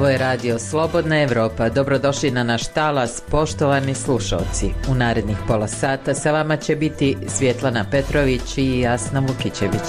Ovo je radio Slobodna Evropa. Dobrodošli na naš talas, poštovani slušalci. U narednih pola sata sa vama će biti Svjetlana Petrović i Jasna Vukićević.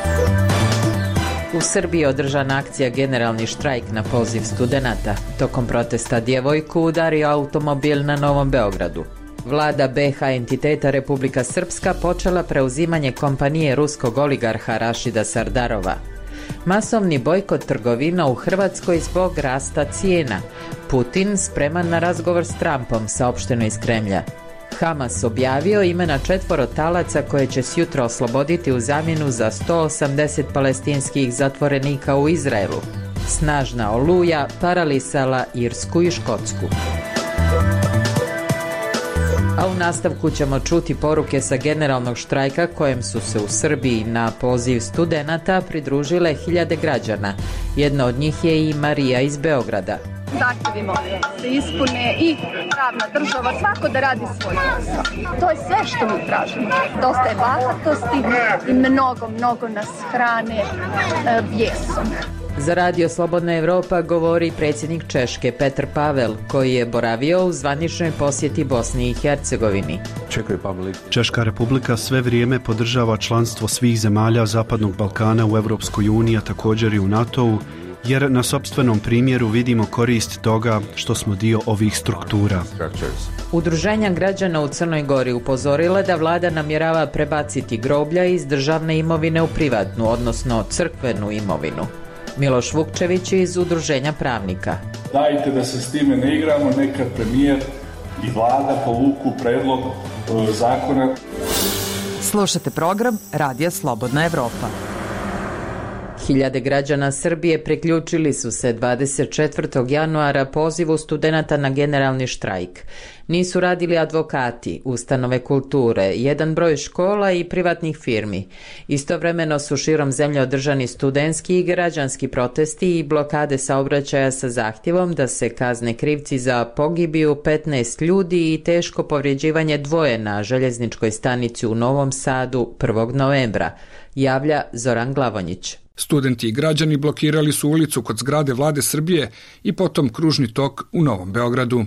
U Srbiji je održana akcija Generalni štrajk na poziv studenata. Tokom protesta djevojku udario automobil na Novom Beogradu. Vlada BiH entiteta Republika Srpska počela preuzimanje kompanije ruskog oligarha Rašida Sardarova. Masovni bojkot trgovina u Hrvatskoj zbog rasta cijena. Putin spreman na razgovor s Trumpom, saopšteno iz Kremlja. Hamas objavio imena 4 talaca koje će sjutra osloboditi u zamjenu za 180 palestinskih zatvorenika u Izraelu. Snažna oluja paralisala Irsku i Škotsku. A u nastavku ćemo čuti poruke sa generalnog štrajka kojem su se u Srbiji na poziv studenata pridružile hiljade građana. Jedna od njih je i Marija iz Beograda. Zahtjevimo se ispune i pravna država, svako da radi svoj posao. To je sve što mi tražimo. Dosta je bahatosti i mnogo nas hrane bijesom. Za radio Slobodna Evropa govori predsjednik Češke Petr Pavel, koji je boravio u zvaničnoj posjeti Bosni i Hercegovini. Češka republika sve vrijeme podržava članstvo svih zemalja Zapadnog Balkana u Europskoj uniji, a također i u NATO-u, jer na sopstvenom primjeru vidimo korist toga što smo dio ovih struktura. Udruženja građana u Crnoj Gori upozorila da vlada namjerava prebaciti groblja iz državne imovine u privatnu, odnosno crkvenu imovinu. Miloš Vukčević iz Udruženja pravnika. Dajte da se s time ne igramo, neka premijer i vlada povuku predlog zakona. Slušate program Radija Slobodna Evropa. Hiljade građana Srbije priključili su se 24. januara pozivu studenata na generalni štrajk. Nisu radili advokati, ustanove kulture, jedan broj škola i privatnih firmi. Istovremeno su širom zemlje održani studentski i građanski protesti i blokade saobraćaja sa zahtjevom da se kazne krivci za pogibiju 15 ljudi i teško povrijeđivanje dvoje na željezničkoj stanici u Novom Sadu 1. novembra, javlja Zoran Glavonjić. Studenti i građani blokirali su ulicu kod zgrade Vlade Srbije i potom kružni tok u Novom Beogradu.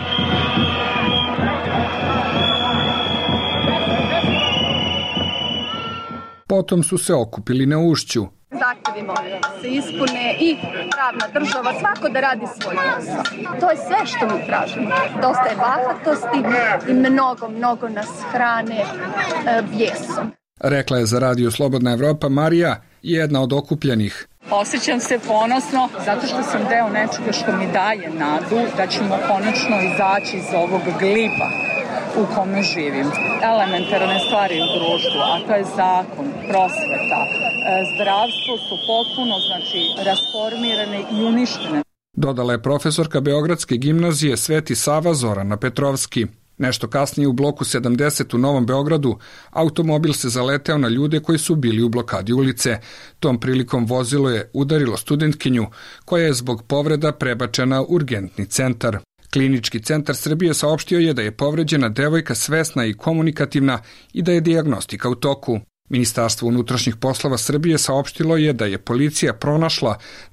Potom su se okupili na Ušću. Zahtjevimo se ispune i pravna država, svako da radi svoj posao. To je sve što mi tražimo. Dosta je bahatosti i mnogo nas hrane bijesom. Rekla je za radio Slobodna Evropa Marija, jedna od okupljenih. Osjećam se ponosno zato što sam deo nečega što mi daje nadu da ćemo konačno izaći iz ovog gliba u kome živim. Elementarne stvari u društvu, a to je zakon, prosveta, zdravstvo su potpuno rasformirane i uništene. Dodala je profesorka Beogradske gimnazije Sveti Sava Zorana Petrovski. Nešto kasnije u bloku 70 u Novom Beogradu automobil se zaleteo na ljude koji su bili u blokadi ulice. Tom prilikom vozilo je udarilo studentkinju koja je zbog povreda prebačena u urgentni centar. Klinički centar Srbije saopštio je da je povređena devojka svesna i komunikativna i da je dijagnostika u toku. Ministarstvo unutrašnjih poslova Srbije saopštilo je da je policija pronašla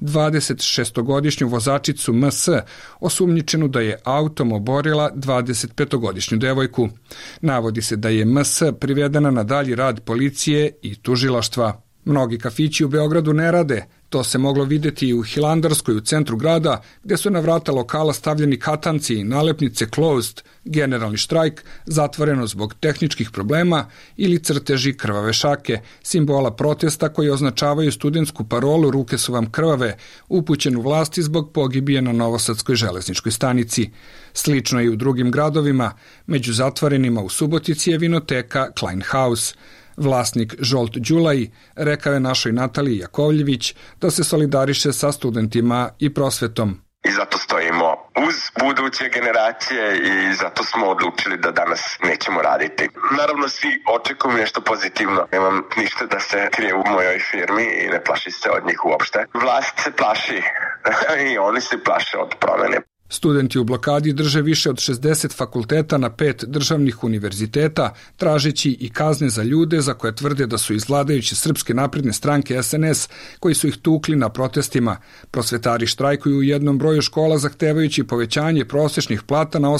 26-godišnju vozačicu MS, osumnjičenu da je autom oborila 25-godišnju devojku. Navodi se da je MS privedena na dalji rad policije i tužilaštva. Mnogi kafići u Beogradu ne rade. To se moglo vidjeti i u Hilandarskoj u centru grada, gdje su na vrata lokala stavljeni katanci i nalepnice closed, generalni štrajk, zatvoreno zbog tehničkih problema ili crteži krvave šake, simbola protesta koji označavaju studentsku parolu Ruke su vam krvave, upućenu vlasti zbog pogibije na Novosadskoj železničkoj stanici. Slično i u drugim gradovima, među zatvorenima u Subotici je vinoteka Klein House. Vlasnik Žolt Đulaj rekao je našoj Nataliji Jakovljević da se solidariše sa studentima i prosvetom. I zato stojimo uz buduće generacije i zato smo odlučili da danas nećemo raditi. Naravno svi očekuju nešto pozitivno. Nemam ništa da se krije u mojoj firmi i ne plaši se od njih uopšte. Vlast se plaši i oni se plaše od promene. Studenti u blokadi drže više od 60 fakulteta na 5 državnih univerziteta, tražeći i kazne za ljude za koje tvrde da su iz vladajuće Srpske napredne stranke SNS, koji su ih tukli na protestima. Prosvetari štrajkuju u jednom broju škola zahtevajući povećanje prosječnih plata na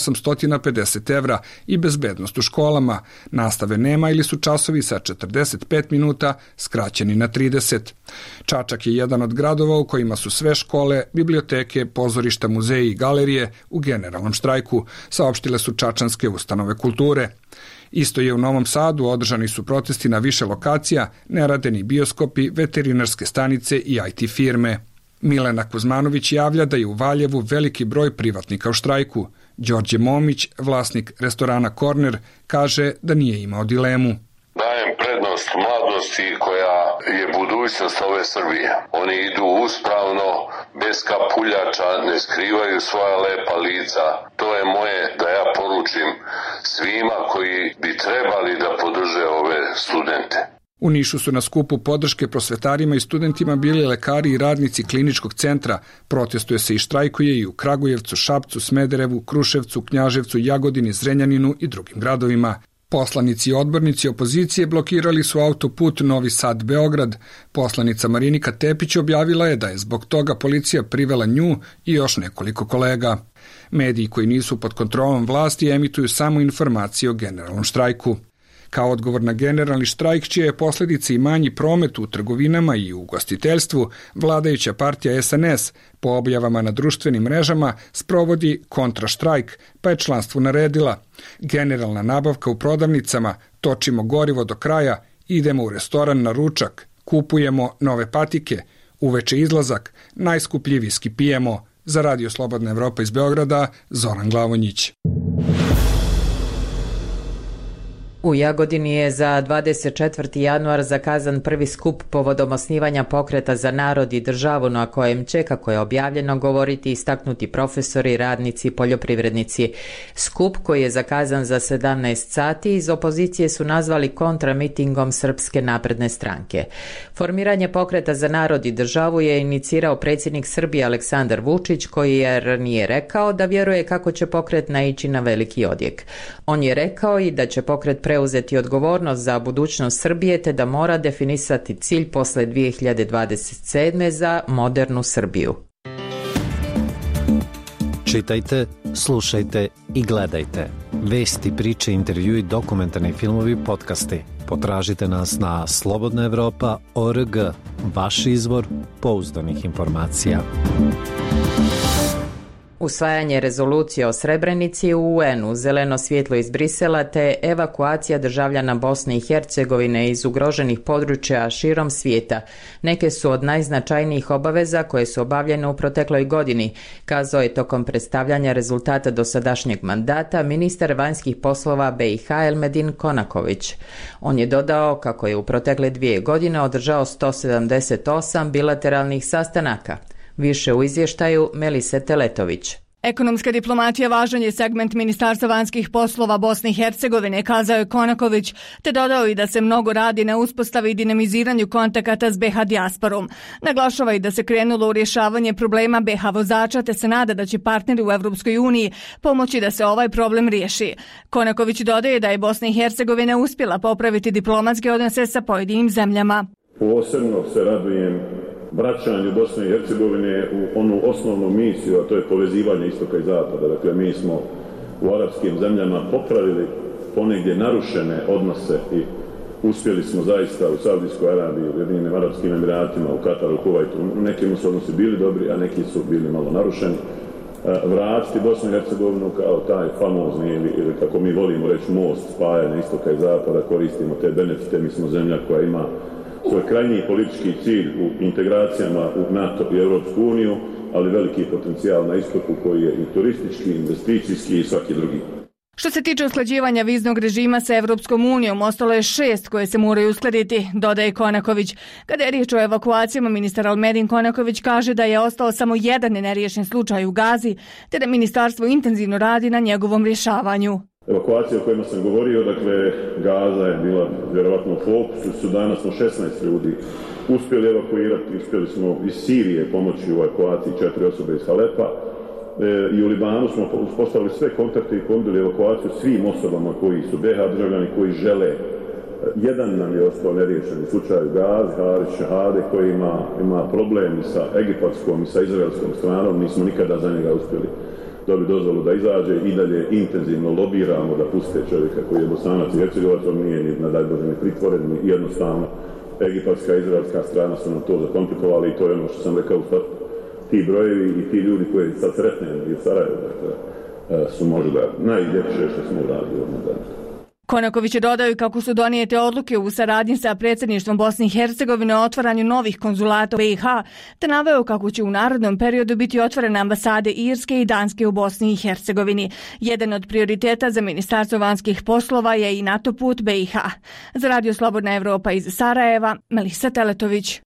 850 evra i bezbednost u školama. Nastave nema ili su časovi sa 45 minuta skraćeni na 30. Čačak je jedan od gradova u kojima su sve škole, biblioteke, pozorišta, muzeji i galerije u generalnom štrajku, saopštile su čačanske ustanove kulture. Isto je u Novom Sadu, održani su protesti na više lokacija, ne rade ni bioskopi, veterinarske stanice i IT firme. Milena Kuzmanović javlja da je u Valjevu veliki broj privatnika u štrajku. Đorđe Momić, vlasnik restorana Korner, kaže da nije imao dilemu. Dajem prednost mladosti koja je budućnost ove Srbije. Oni idu uspravno, bez kapuljača, ne skrivaju svoja lepa lica. To je moje da ja poručim svima koji bi trebali da podrže ove studente. U Nišu su na skupu podrške prosvetarima i studentima bili lekari i radnici kliničkog centra. Protestuje se i štrajkuje i u Kragujevcu, Šapcu, Smederevu, Kruševcu, Knjaževcu, Jagodini, Zrenjaninu i drugim gradovima. Poslanici i odbornici opozicije blokirali su autoput Novi Sad-Beograd. Poslanica Marinika Tepić objavila je da je zbog toga policija privela nju i još nekoliko kolega. Mediji koji nisu pod kontrolom vlasti emituju samo informacije o generalnom štrajku. Kao odgovor na generalni štrajk, čija je posljedica i manji promet u trgovinama i u ugostiteljstvu, vladajuća partija SNS po objavama na društvenim mrežama sprovodi kontraštrajk, pa je članstvu naredila: generalna nabavka u prodavnicama, točimo gorivo do kraja, idemo u restoran na ručak, kupujemo nove patike, uveče izlazak, najskuplji viski pijemo. Za Radio Slobodna Evropa iz Beograda, Zoran Glavonjić. U Jagodini je za 24. januar zakazan prvi skup povodom osnivanja Pokreta za narod i državu, na kojem će, kako je objavljeno, govoriti istaknuti profesori, radnici i poljoprivrednici. Skup, koji je zakazan za 17 sati, iz opozicije su nazvali kontramitingom Srpske napredne stranke. Formiranje Pokreta za narod i državu je inicirao predsjednik Srbije Aleksandar Vučić, koji je ranije rekao da vjeruje kako će pokret naići na veliki odjek. On je rekao i da će pokret preuzeti odgovornost za budućnost Srbije, te da mora definisati cilj posle 2027. za modernu Srbiju. Čitajte, slušajte i gledajte. Vesti, priče, intervjui, dokumentarni filmovi, podcasti. Potražite nas na slobodnaevropa.org, vaš izvor pouzdanih informacija. Usvajanje rezolucije o Srebrenici u UN-u, zeleno svjetlo iz Brisela te evakuacija državljana Bosne i Hercegovine iz ugroženih područja širom svijeta neke su od najznačajnijih obaveza koje su obavljene u protekloj godini, kazao je tokom predstavljanja rezultata dosadašnjeg mandata ministar vanjskih poslova BiH Elmedin Konaković. On je dodao kako je u protekle 2 godine održao 178 bilateralnih sastanaka. Više u izvještaju Melise Teletović. Ekonomska diplomatija važan je segment Ministarstva vanjskih poslova Bosne i Hercegovine, kazao je Konaković, te dodao i da se mnogo radi na uspostavi i dinamiziranju kontakata s BiH dijasporom. Naglašava i da se krenulo u rješavanje problema BiH vozača, te se nada da će partneri u Evropskoj uniji pomoći da se ovaj problem riješi. Konaković dodaje da je Bosna i Hercegovina uspjela popraviti diplomatske odnose sa pojedinim zemljama. Posebno se radujem vraćanju Bosne i Hercegovine u onu osnovnu misiju, a to je povezivanje istoka i zapada. Dakle, mi smo u arapskim zemljama popravili ponegdje narušene odnose i uspjeli smo zaista u Saudijskoj Arabiji, u Ujedinjenim Arapskim Emiratima, u Kataru, Kuvajtu. Nekim su odnosi bili dobri, a neki su bili malo narušeni. Vratiti Bosnu i Hercegovinu kao taj famozni ili kako mi volimo reći most spajanja istoka i zapada, koristimo te benefite. Mi smo zemlja koja ima svoj krajnji politički cilj u integracijama u NATO i Europsku uniju, ali veliki potencijal na istoku koji je i turistički, investicijski i svaki drugi. Što se tiče usklađivanja viznog režima sa Evropskom unijom, ostalo je 6 koje se moraju uskladiti, dodaje Konaković. Kada je riječ o evakuacijama, ministar Elmedin Konaković kaže da je ostao samo jedan neriješen slučaj u Gazi, te da ministarstvo intenzivno radi na njegovom rješavanju. Evakuacija o kojima sam govorio, dakle, Gaza je bila vjerovatno u fokusu. Sudana smo 16 ljudi uspjeli evakuirati, uspjeli smo iz Sirije pomoći u evakuaciji 4 osobe iz Halepa. i u Libanu smo uspostavili sve kontakte i ponudili evakuaciju svim osobama koji su BiH državljani koji žele. Jedan nam je ostao neriješen u slučaju Gazi Harić Šahade koji ima problem sa egipatskom i sa izraelskom stranom. Nismo nikada za njega uspjeli dobiti dozvolu da izađe i dalje intenzivno lobiramo da puste čovjeka koji je Bosanac i Hercegovac, on nije ni na daj Bože ni pritvoren, ni jednostavno. Egipatska i izraelska strana su nam to zakomplikovali i to je ono što sam rekao, ti brojevi i ti ljudi koji sad sretnemo i u Sarajevu, su možda najljepše što smo uradili ovdje danas. Konaković je dodao kako su donijete odluke u saradnji sa predsjedništvom Bosne i Hercegovine o otvaranju novih konzulata u BiH, te naveo kako će u narednom periodu biti otvorene ambasade Irske i Danske u Bosni i Hercegovini. Jedan od prioriteta za Ministarstvo vanjskih poslova je i NATO put BiH. Za Radio Slobodna Evropa iz Sarajeva, Melisa Teletović.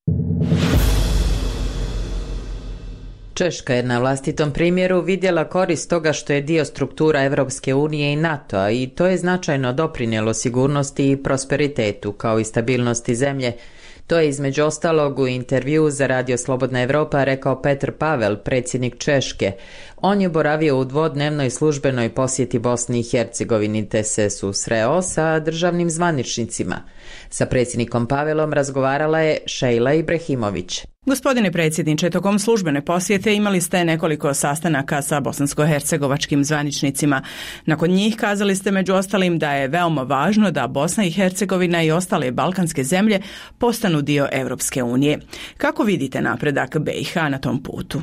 Češka je na vlastitom primjeru vidjela korist toga što je dio struktura Evropske unije i NATO-a i to je značajno doprinijelo sigurnosti i prosperitetu kao i stabilnosti zemlje. To je između ostalog u intervju za Radio Slobodna Evropa rekao Petr Pavel, predsjednik Češke. On je boravio u dvodnevnoj službenoj posjeti Bosni i Hercegovini te se susreo sa državnim zvaničnicima. Sa predsjednikom Pavelom razgovarala je Šejla Ibrahimović. Gospodine predsjedniče, tokom službene posjete imali ste nekoliko sastanaka sa bosansko-hercegovačkim zvaničnicima. Nakon njih kazali ste među ostalim da je veoma važno da Bosna i Hercegovina i ostale balkanske zemlje postanu dio Europske unije. Kako vidite napredak BiH na tom putu?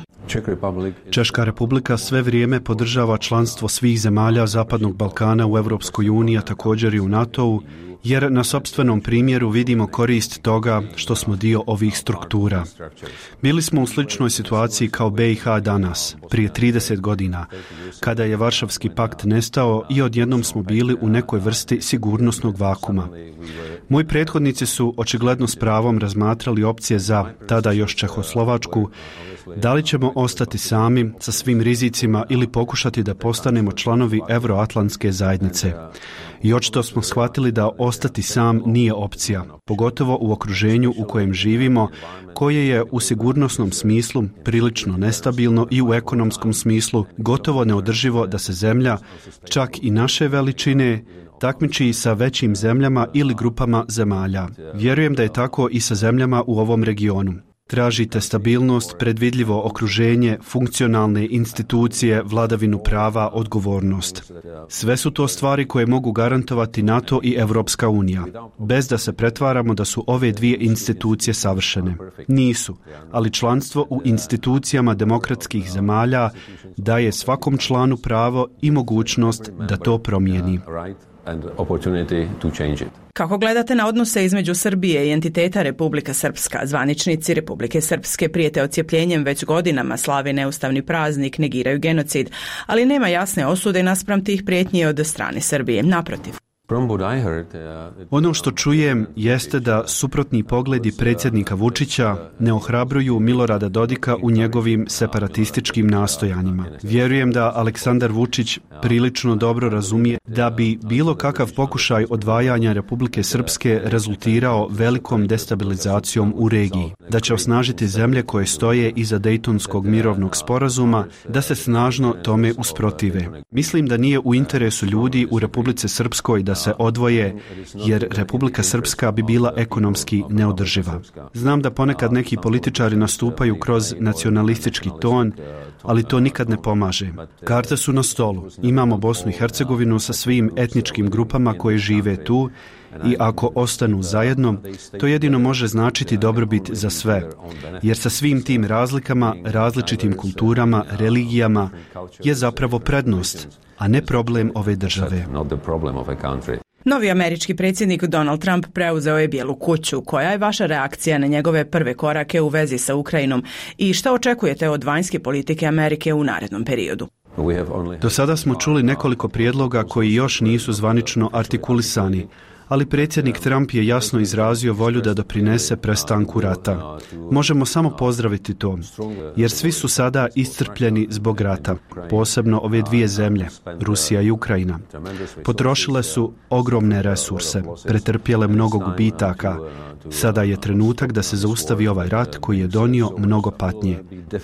Češka republika sve vrijeme podržava članstvo svih zemalja Zapadnog Balkana u Europskoj uniji, a također i u NATO-u, jer na sopstvenom primjeru vidimo korist toga što smo dio ovih struktura. Bili smo u sličnoj situaciji kao BiH danas, prije 30 godina, kada je Varšavski pakt nestao i odjednom smo bili u nekoj vrsti sigurnosnog vakuma. Moji prethodnici su očigledno s pravom razmatrali opcije za, tada još Čehoslovačku, da li ćemo ostati sami sa svim rizicima ili pokušati da postanemo članovi Euroatlantske zajednice. I očito smo shvatili da ostati sam nije opcija, pogotovo u okruženju u kojem živimo, koje je u sigurnosnom smislu prilično nestabilno i u ekonomskom smislu gotovo neodrživo da se zemlja, čak i naše veličine, takmiči sa većim zemljama ili grupama zemalja. Vjerujem da je tako i sa zemljama u ovom regionu. Tražite stabilnost, predvidljivo okruženje, funkcionalne institucije, vladavinu prava, odgovornost. Sve su to stvari koje mogu garantovati NATO i Evropska unija, bez da se pretvaramo da su ove dvije institucije savršene. Nisu, ali članstvo u institucijama demokratskih zemalja daje svakom članu pravo i mogućnost da to promijeni. Kako gledate na odnose između Srbije i entiteta Republika Srpska? Zvaničnici Republike Srpske prijete odcijepljenjem već godinama, slave neustavni praznik, negiraju genocid, ali nema jasne osude naspram tih prijetnji od strane Srbije. Naprotiv. Ono što čujem jeste da suprotni pogledi predsjednika Vučića ne ohrabruju Milorada Dodika u njegovim separatističkim nastojanjima. Vjerujem da Aleksandar Vučić prilično dobro razumije da bi bilo kakav pokušaj odvajanja Republike Srpske rezultirao velikom destabilizacijom u regiji, da će osnažiti zemlje koje stoje iza Dejtonskog mirovnog sporazuma da se snažno tome usprotive. Mislim da nije u interesu ljudi u Republici Srpskoj da se odvoje, jer Republika Srpska bi bila ekonomski neodrživa. Znam da ponekad neki političari nastupaju kroz nacionalistički ton, ali to nikad ne pomaže. Karte su na stolu. Imamo Bosnu i Hercegovinu sa svim etničkim grupama koje žive tu i ako ostanu zajedno, to jedino može značiti dobrobit za sve, jer sa svim tim razlikama, različitim kulturama, religijama je zapravo prednost, a ne problem ove države. Novi američki predsjednik Donald Trump preuzeo je Bijelu kuću. Koja je vaša reakcija na njegove prve korake u vezi sa Ukrajinom i šta očekujete od vanjske politike Amerike u narednom periodu? Do sada smo čuli nekoliko prijedloga koji još nisu zvanično artikulisani, ali predsjednik Trump je jasno izrazio volju da doprinese prestanku rata. Možemo samo pozdraviti to, jer svi su sada iscrpljeni zbog rata, posebno ove dvije zemlje, Rusija i Ukrajina. Potrošile su ogromne resurse, pretrpjele mnogo gubitaka. Sada je trenutak da se zaustavi ovaj rat koji je donio mnogo patnje.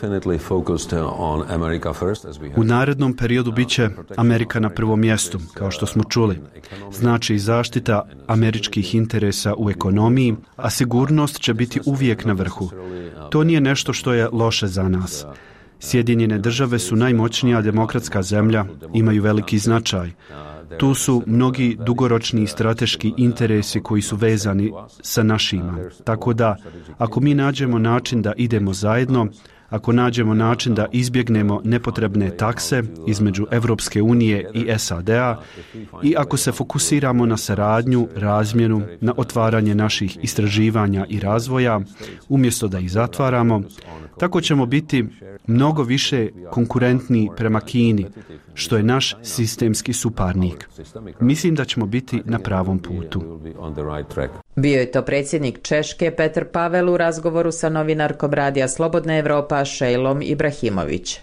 U narednom periodu bit će Amerika na prvom mjestu, kao što smo čuli. Znači zaštita američkih interesa u ekonomiji, a sigurnost će biti uvijek na vrhu. To nije nešto što je loše za nas. Sjedinjene države su najmoćnija demokratska zemlja, imaju veliki značaj. Tu su mnogi dugoročni strateški interesi koji su vezani sa našima. Tako da, ako mi nađemo način da idemo zajedno, ako nađemo način da izbjegnemo nepotrebne takse između Europske unije i SAD-a i ako se fokusiramo na saradnju, razmjenu, na otvaranje naših istraživanja i razvoja, umjesto da ih zatvaramo, tako ćemo biti mnogo više konkurentni prema Kini, što je naš sistemski suparnik. Mislim da ćemo biti na pravom putu. Bio je to predsjednik Češke Petr Pavel u razgovoru sa novinarkom Radija Slobodna Evropa Šejlom Ibrahimović.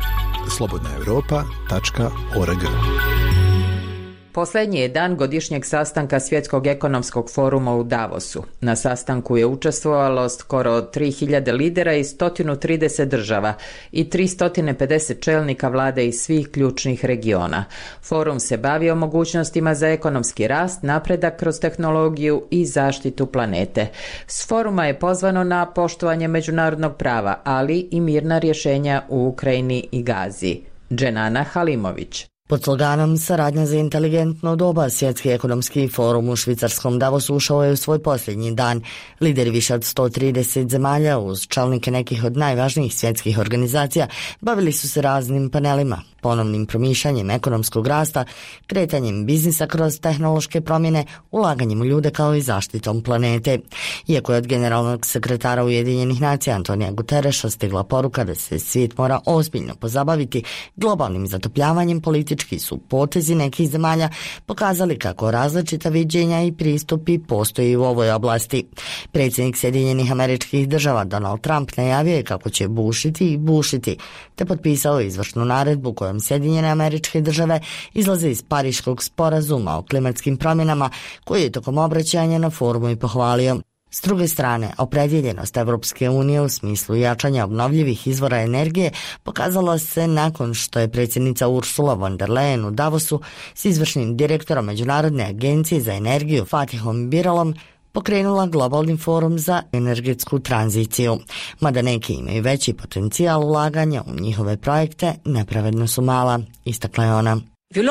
slobodnaevropa.org. Posljednji je dan godišnjeg sastanka Svjetskog ekonomskog foruma u Davosu. Na sastanku je učestvovalo skoro 3000 lidera iz 130 država i 350 čelnika vlade iz svih ključnih regiona. Forum se bavi o mogućnostima za ekonomski rast, napredak kroz tehnologiju i zaštitu planete. S foruma je pozvano na poštovanje međunarodnog prava, ali i mirna rješenja u Ukrajini i Gazi. Dženana Halimović. Pod sloganom Saradnja za inteligentno doba, Svjetski ekonomski forum u švicarskom Davosu ušao je u svoj posljednji dan. Lideri više od 130 zemalja uz čelnike nekih od najvažnijih svjetskih organizacija bavili su se raznim panelima, ponovnim promišljanjem ekonomskog rasta, kretanjem biznisa kroz tehnološke promjene, ulaganjem u ljude kao i zaštitom planete. Iako je od generalnog sekretara Ujedinjenih nacija Antonija Gutereša stigla poruka da se svijet mora ozbiljno pozabaviti globalnim zatopljavanjem, politički su potezi nekih zemalja pokazali kako različita viđenja i pristupi postoji u ovoj oblasti. Predsjednik Sjedinjenih Američkih Država Donald Trump najavio je kako će bušiti, te potpisao izvršnu naredbu kojom Sjedinjene Američke Države izlaze iz Pariškog sporazuma o klimatskim promjenama koji je tokom obraćanja na forumu i pohvalio. S druge strane, opredjeljenost Evropske unije u smislu jačanja obnovljivih izvora energije pokazala se nakon što je predsjednica Ursula von der Leyen u Davosu s izvršnim direktorom Međunarodne agencije za energiju Fatihom Birolom pokrenula globalni forum za energetsku tranziciju. Mada neki imaju veći potencijal ulaganja u njihove projekte, nepravedno su mala, istakla je ona.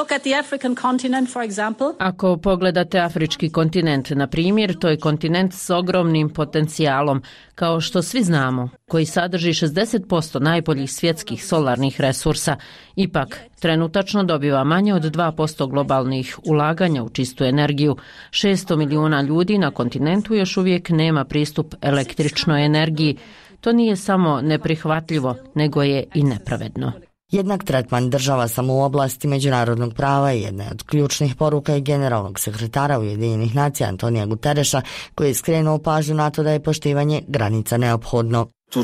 Ako pogledate afrički kontinent, na primjer, to je kontinent s ogromnim potencijalom, kao što svi znamo, koji sadrži 60% najboljih svjetskih solarnih resursa. Ipak, trenutačno dobiva manje od 2% globalnih ulaganja u čistu energiju. 600 milijuna ljudi na kontinentu još uvijek nema pristup električnoj energiji. To nije samo neprihvatljivo, nego je i nepravedno. Jednak tretman država samo u oblasti međunarodnog prava je jedna od ključnih poruka i generalnog sekretara Ujedinjenih nacija Antonija Gutereša, koji je skrenuo pažnju na to da je poštivanje granica neophodno.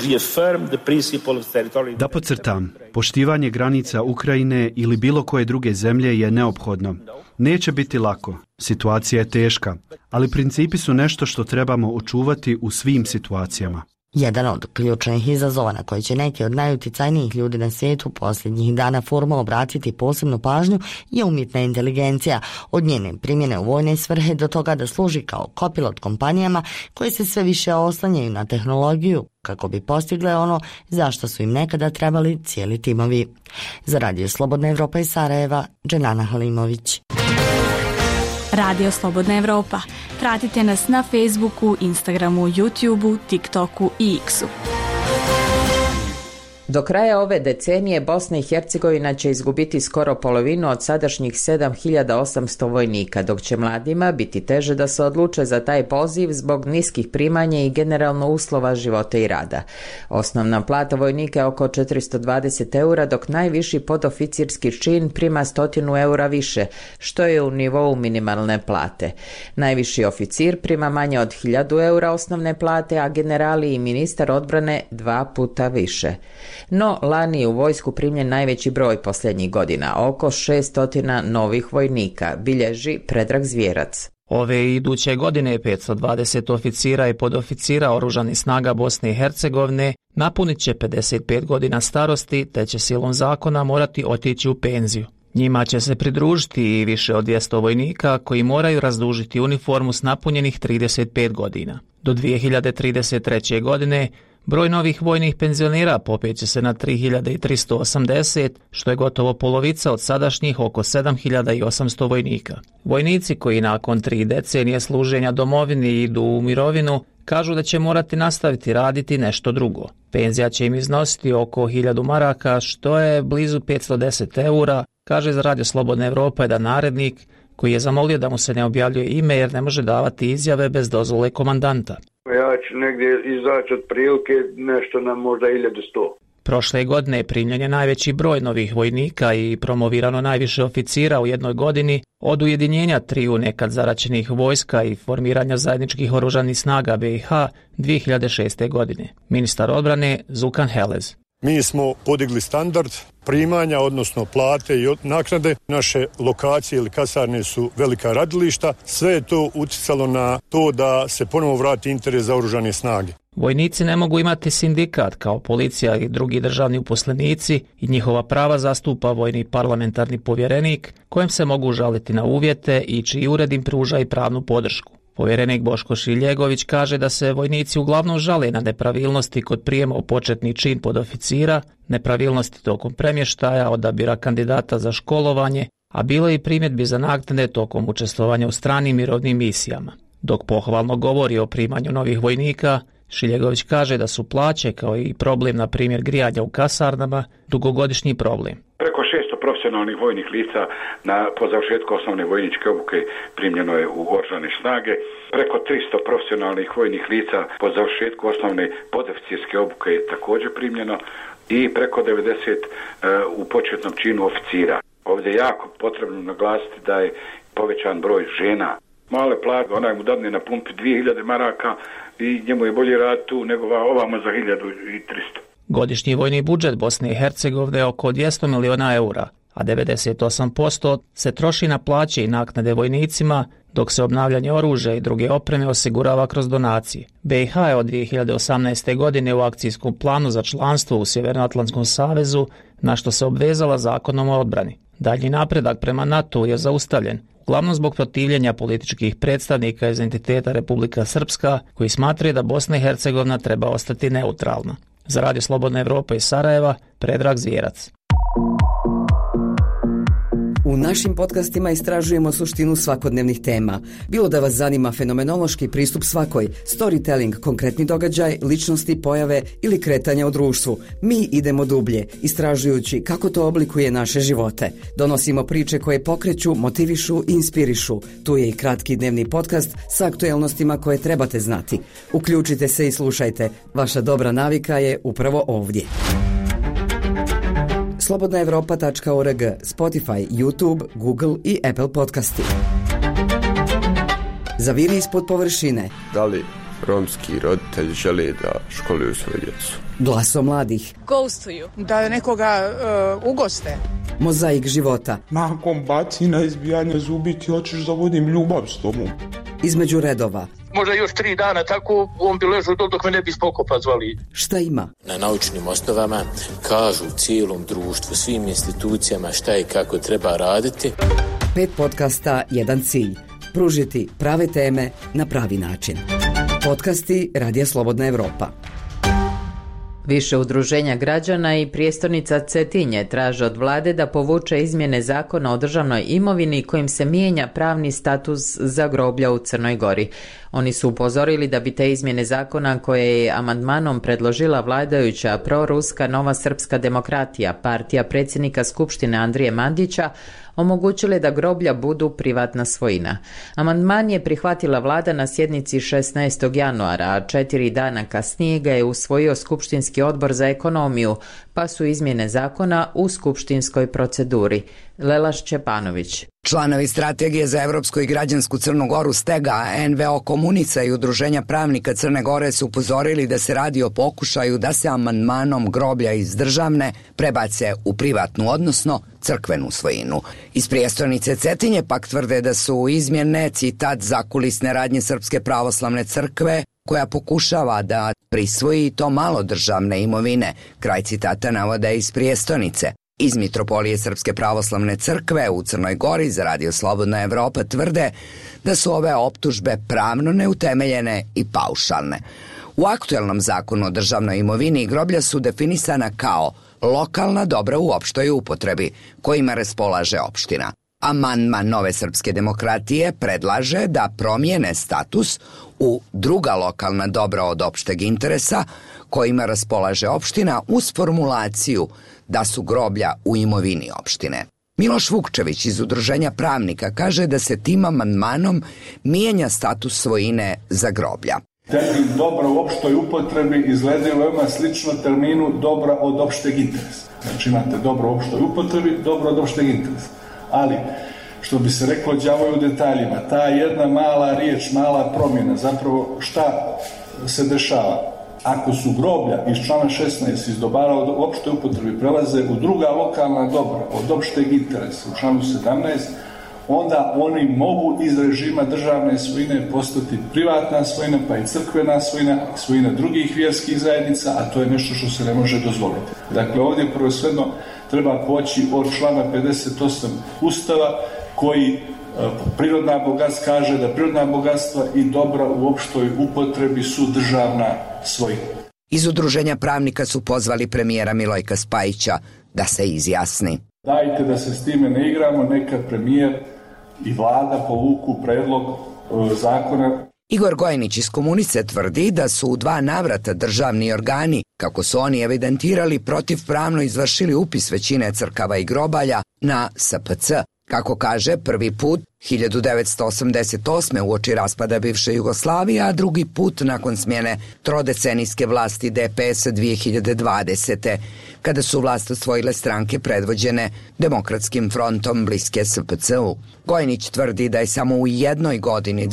Da podcrtam, poštivanje granica Ukrajine ili bilo koje druge zemlje je neophodno. Neće biti lako, situacija je teška, ali principi su nešto što trebamo očuvati u svim situacijama. Jedan od ključnih izazova na koji će neki od najuticajnijih ljudi na svijetu posljednjih dana foruma obratiti posebnu pažnju je umjetna inteligencija, od njene primjene u vojne svrhe do toga da služi kao kopilot kompanijama koje se sve više oslanjaju na tehnologiju kako bi postigle ono zašto su im nekada trebali cijeli timovi. Za Radio Slobodna Evropa iz Sarajeva, Dženana Halimović. Radio Slobodna Evropa. Pratite nas na Facebooku, Instagramu, YouTubeu, TikToku i X-u. Do kraja ove decenije Bosna i Hercegovina će izgubiti skoro polovinu od sadašnjih 7800 vojnika, dok će mladima biti teže da se odluče za taj poziv zbog niskih primanja i generalno uslova života i rada. Osnovna plata vojnika je oko 420 eura, dok najviši podoficirski čin prima 100 eura više, što je u nivou minimalne plate. Najviši oficir prima manje od 1000 eura osnovne plate, a generali i ministar odbrane 2 puta više. No, lani je u vojsku primljen najveći broj posljednjih godina, oko 600 novih vojnika, bilježi Predrag Zvjerac. Ove i iduće godine 520 oficira i podoficira Oružanih snaga Bosne i Hercegovine napunit će 55 godina starosti, te će silom zakona morati otići u penziju. Njima će se pridružiti i više od 200 vojnika koji moraju razdužiti uniformu s napunjenih 35 godina. Do 2033. godine broj novih vojnih penzionera popeće se na 3380, što je gotovo polovica od sadašnjih oko 7800 vojnika. Vojnici koji nakon 3 decenije služenja domovini idu u mirovinu, kažu da će morati nastaviti raditi nešto drugo. Penzija će im iznositi oko 1000 maraka, što je blizu 510 eura, kaže za Radio Slobodna Evropa jedan narednik koji je zamolio da mu se ne objavljuje ime jer ne može davati izjave bez dozvole komandanta. Ja ću negdje izaći od prilike nešto na možda 1100. Prošle godine primljen je najveći broj novih vojnika i promovirano najviše oficira u jednoj godini od ujedinjenja 3 nekad zaraćenih vojska i formiranja zajedničkih oružanih snaga BiH 2006. godine. Ministar odbrane Zukan Helez. Mi smo podigli standard primanja, odnosno plate i naknade. Naše lokacije ili kasarne su velika radilišta. Sve je to utjecalo na to da se ponovo vrati interes za oružane snage. Vojnici ne mogu imati sindikat kao policija i drugi državni uposlenici i njihova prava zastupa vojni parlamentarni povjerenik kojem se mogu žaliti na uvjete i čiji ured im pruža i pravnu podršku. Povjerenik Boško Šiljegović kaže da se vojnici uglavnom žale na nepravilnosti kod prijema u početni čin podoficira, nepravilnosti tokom premještaja, odabira kandidata za školovanje, a bilo je i primjedbi za naknade tokom učestvovanja u stranim mirovnim misijama. Dok pohvalno govori o primanju novih vojnika, Šiljegović kaže da su plaće kao i problem na primjer grijanja u kasarnama dugogodišnji problem. Preko 600 profesionalnih vojnih lica po završetku osnovne vojničke obuke primljeno je u oružane snage. Preko 300 profesionalnih vojnih lica po završetku osnovne podoficirske obuke je također primljeno i preko 90 u početnom činu oficira. Ovdje je jako potrebno naglasiti da je povećan broj žena. Male plate, onaj mu dadne na pumpi 2000 maraka i njemu je bolje raditi tu nego ovamo za 1300. Godišnji vojni budžet Bosne i Hercegovine je oko 200 miliona eura, a 98% se troši na plaće i naknade vojnicima, dok se obnavljanje oružja i druge opreme osigurava kroz donacije. BiH je od 2018. godine u akcijskom planu za članstvo u Sjevernoatlantskom savezu, na što se obvezala zakonom o odbrani. Daljnji napredak prema NATO je zaustavljen, uglavnom zbog protivljenja političkih predstavnika iz entiteta Republika Srpska, koji smatraju da Bosna i Hercegovina treba ostati neutralna. Za Radio Slobodna Evropa iz Sarajeva, Predrag Zvjerac. U našim podcastima istražujemo suštinu svakodnevnih tema. Bilo da vas zanima fenomenološki pristup svakoj, storytelling, konkretni događaj, ličnosti, pojave ili kretanja u društvu. Mi idemo dublje, istražujući kako to oblikuje naše živote. Donosimo priče koje pokreću, motivišu i inspirišu. Tu je i kratki dnevni podcast sa aktuelnostima koje trebate znati. Uključite se i slušajte. Vaša dobra navika je upravo ovdje. slobodnaevropa.org, Spotify, YouTube, Google i Apple podcasti. Zaviri ispod površine. Da li romski roditelji žele da školuju svoju djecu? Glaso mladih. Ghostuju. Da nekoga ugoste. Mozaik života. Nakon bacina, izbijanja zubi ti hoćeš da vodim ljubav s tobom. Između redova. Možda još 3 dana tako on bi ležao dok me ne bi spokopa zvali. Šta ima? Na naučnim osnovama kažu cijelom društvu, svim institucijama šta i kako treba raditi. 5 podcasta, 1 cilj. Pružiti prave teme na pravi način. Podcasti Radija Slobodna Evropa. Više udruženja građana i prijestolnica Cetinje traže od vlade da povuče izmjene zakona o državnoj imovini kojim se mijenja pravni status za groblja u Crnoj Gori. Oni su upozorili da bi te izmjene zakona koje je amandmanom predložila vladajuća proruska Nova srpska demokratija, partija predsjednika Skupštine Andrije Mandića, omogućile da groblja budu privatna svojina. Amandman je prihvatila vlada na sjednici 16. januara, a 4 dana kasnije ga je usvojio Skupštinski odbor za ekonomiju, pa su izmjene zakona u skupštinskoj proceduri. Lela Šćepanović. Članovi Strategije za evropsku i građansku Crnu Goru Stega, NVO Komunica i Udruženja pravnika Crne Gore su upozorili da se radi o pokušaju da se amandmanom groblja iz državne prebace u privatnu, odnosno crkvenu svojinu. Iz prijestolnice Cetinje pak tvrde da su izmjene, citat, zakulisne radnje Srpske pravoslavne crkve, koja pokušava da prisvoji to malo državne imovine, kraj citata navoda iz prijestolnice. Iz Mitropolije Srpske pravoslavne crkve u Crnoj Gori za Radio Slobodna Evropa tvrde da su ove optužbe pravno neutemeljene i paušalne. U aktuelnom zakonu o državnoj imovini groblja su definisana kao lokalna dobra u opštoj upotrebi, kojima raspolaže opština. Amandman Nove srpske demokratije predlaže da promijene status u druga lokalna dobra od opšteg interesa, kojima raspolaže opština uz formulaciju da su groblja u imovini opštine. Miloš Vukčević iz Udruženja pravnika kaže da se tim amandmanom mijenja status svojine za groblja. Termin dobra u opštoj upotrebi izgledaju veoma slično terminu dobra od opšteg interesa. Znači imate dobro u opštoj upotrebi, dobro od opšteg interesa. Ali, što bi se reklo, đavo je u detaljima. Ta jedna mala riječ, mala promjena, zapravo šta se dešava? Ako su groblja iz člana 16 iz dobara od opšte upotrebi prelaze u druga lokalna dobra od opšteg interesa u članu 17, onda oni mogu iz režima državne svojine postati privatna svojina, pa i crkvena svojina, svojina drugih vjerskih zajednica, a to je nešto što se ne može dozvoliti. Dakle, ovdje prvenstveno treba poći od člana 58 Ustava koji prirodna bogatstva kaže da prirodna bogatstva i dobra u opštoj upotrebi su državna svojina. Iz Udruženja pravnika su pozvali premijera Milojka Spajića da se izjasni. Dajte da se s time ne igramo, neka premijer i vlada povuku predlog zakona. Igor Gojinić iz Komunice tvrdi da su u 2 navrata državni organi, kako su oni evidentirali, protivpravno izvršili upis većine crkava i grobalja na SPC. Kako kaže, prvi put 1988. uoči raspada bivše Jugoslavije, a drugi put nakon smjene trodecenijske vlasti DPS 2020. kada su vlast osvojile stranke predvođene Demokratskim frontom bliske SPC-u. Gojinić tvrdi da je samo u jednoj godini,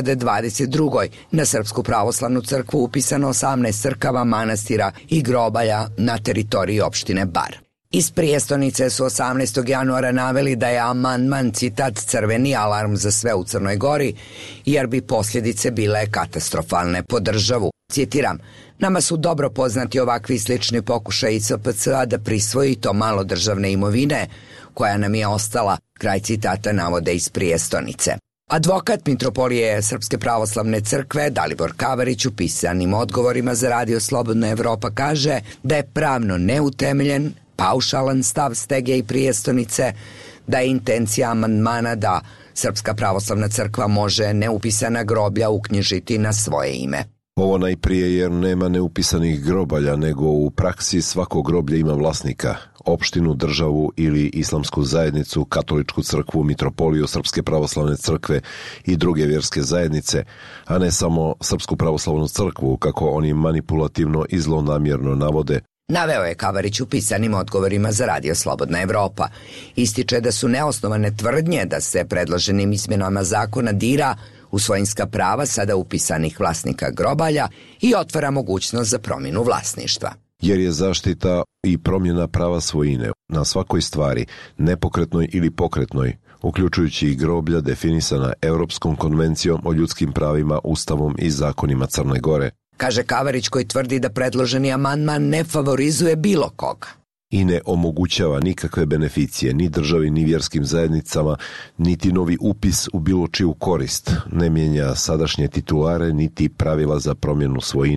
2022. na Srpsku pravoslavnu crkvu upisano 18 crkava, manastira i grobalja na teritoriji opštine Bar. Iz prijestolnice su 18. januara naveli da je amandman, citat, crveni alarm za sve u Crnoj Gori, jer bi posljedice bile katastrofalne po državu. Citiram, nama su dobro poznati ovakvi slični pokušaji SPC-a da prisvoji to malo državne imovine koja nam je ostala, kraj citata navode iz prijestolnice. Advokat Mitropolije Srpske pravoslavne crkve Dalibor Kavarić u pisanim odgovorima za Radio Slobodna Evropa kaže da je pravno neutemeljen, paušalan stav Stege i prijestolnice, da je intencija amandmana da Srpska pravoslavna crkva može neupisana groblja uknjižiti na svoje ime. Ovo najprije jer nema neupisanih grobalja, nego u praksi svako groblje ima vlasnika, opštinu, državu ili islamsku zajednicu, katoličku crkvu, mitropoliju Srpske pravoslavne crkve i druge vjerske zajednice, a ne samo Srpsku pravoslavnu crkvu, kako oni manipulativno i zlonamjerno navode. Naveo je Kavarić u pisanim odgovorima za Radio Slobodna Evropa. Ističe da su neosnovane tvrdnje da se predloženim izmjenama zakona dira u svojinska prava sada upisanih vlasnika grobalja i otvara mogućnost za promjenu vlasništva. Jer je zaštita i promjena prava svojine na svakoj stvari, nepokretnoj ili pokretnoj, uključujući i groblja definisana Europskom konvencijom o ljudskim pravima, Ustavom i zakonima Crne Gore. Kaže Kavarić, koji tvrdi da predloženi amandman ne favorizuje bilo koga. I ne omogućava nikakve beneficije ni državi ni vjerskim zajednicama, niti novi upis u bilo čiju korist, ne mijenja sadašnje titulare niti pravila za promjenu svojine.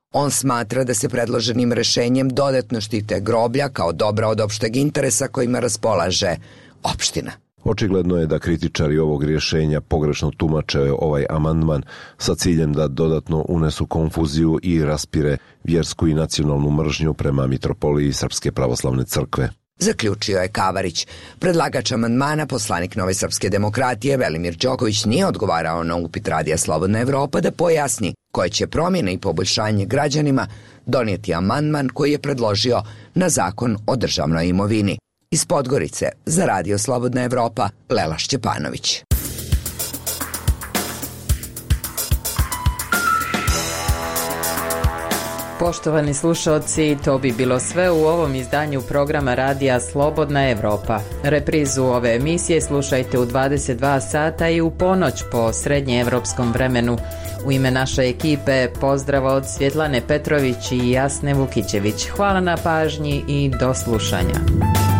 On smatra da se predloženim rešenjem dodatno štite groblja kao dobra od opšteg interesa kojima raspolaže opština. Očigledno je da kritičari ovog rješenja pogrešno tumače ovaj amandman sa ciljem da dodatno unesu konfuziju i raspire vjersku i nacionalnu mržnju prema mitropoliji Srpske pravoslavne crkve. Zaključio je Kavarić. Predlagač amandmana, poslanik Nove srpske demokratije Velimir Đoković, nije odgovarao na upit Radija Slobodna Evropa da pojasni koje će promjene i poboljšanje građanima donijeti amandman koji je predložio na zakon o državnoj imovini. Iz Podgorice za Radio Slobodna Evropa, Lela Šćepanović. Poštovani slušalci, to bi bilo sve u ovom izdanju programa Radija Slobodna Evropa. Reprizu ove emisije slušajte u 22 sata i u ponoć po srednjeevropskom vremenu. U ime naše ekipe pozdrav od Svjetlane Petrović i Jasne Vukićević. Hvala na pažnji i do slušanja.